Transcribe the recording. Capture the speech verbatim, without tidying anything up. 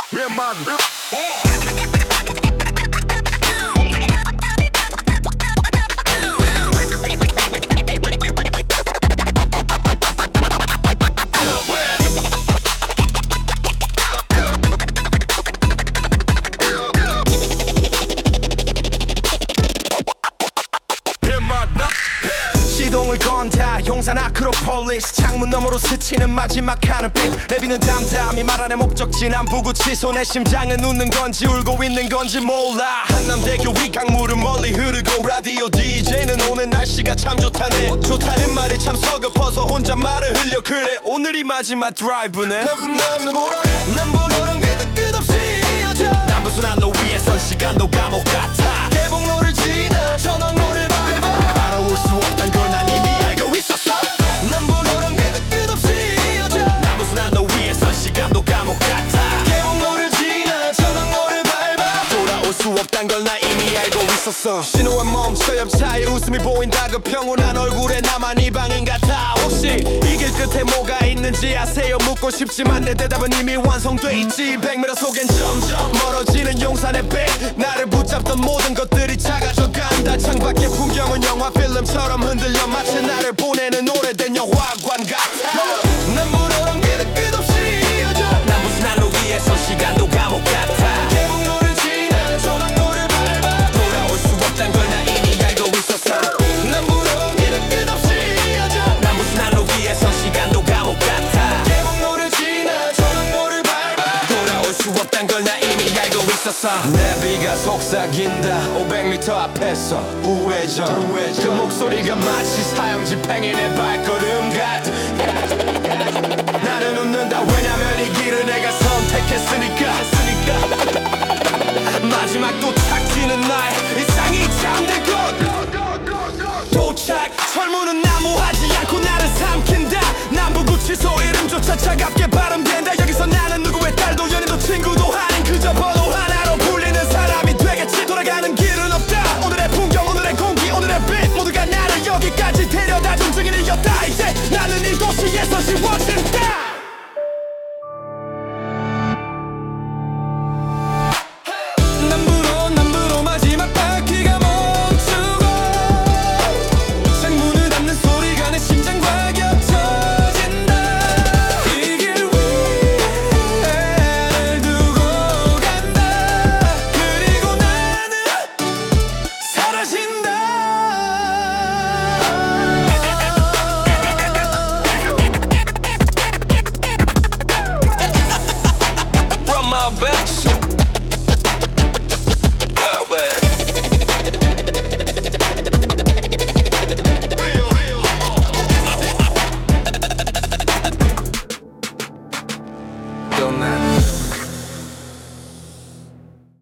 시동을 건다 용산 아크로폴리스 창문 너머로 스치는 마지막 하늘빛 내비는 담담히 말하는 목적지 난 부구 취소 내 심장은 웃는 건지 울고 있는 건지 몰라 한남대교 위 강물은 멀리 흐르고 라디오 디제이는 오늘 날씨가 참 좋다네 좋다는 말이 참 서글퍼서 혼잣말을 흘려 그래 오늘이 마지막 드라이브네 난 보러는 계속 끝없이 이어져 난 무슨 한로 위에선 시간도 감옥 같아 개봉로를 지나 전원로를 밟아 알아올 수 없단 걸 난 이미 알고 있었어 난 보러는 계속 끝없이 이어져 난 무슨 한로 위에선 시간도 감옥 같아 개봉로를 지나 전원로를 밟아 돌아올 수 없단 걸 난 이미 알고 있었어 신호에 멈춰 옆차에 웃음이 보인다 그 평온한 얼굴에 나만 이방인 같아 혹시 이 길 끝에 뭐가 있는지 아세요 묻고 싶지만 내 대답은 이미 완성돼 있지 백미러 속엔 점점 멀어지는 용산의 빛 나를 붙잡던 모든 것들이 작아져 간다 창밖의 풍경은 영화 필름처럼 흔들려 마치 나를 보내는 오래된 영화관 같아 난 물어는 길을 끝없이 이어져 난 무슨 한로 위에서 시간도 감옥 같아 개봉로를 지나 조랑로를 밟아 돌아올 수 없단 걸 난 이미 알고 있었어 난 물어는 길을 끝없이 이어져 난 무슨 한로 위에서 시간도 감옥 같아 개봉로를 지나 조랑로를 밟아 돌아올 수 없단 걸 난 이미 알고 있었어 내비가 속삭인다 오백 미터 앞에서 우회전, 우회전. 그 목소리가 마치 사형집 행인의 발걸음 같아 나는 웃는다 왜냐면 이 길을 내가 선택했으니까 마지막 도착지는 나의 일상이 잠들 것 도착 철문은 나무하지 않고 나를 삼킨다 남부구 취소 이름조차 차갑게 발음된다 여기서 나는 누구의 딸도 연인도 친구도 아닌 그저 번호 하나로 불리는 사람이 되겠지 돌아가는 길은 없다 오늘의 풍경 오늘의 공기 오늘의 빛 모두가 나를 여기까지 데려다 준 증인이었다 이제 나는 이 도시에서 쉬워진다 Don't matter.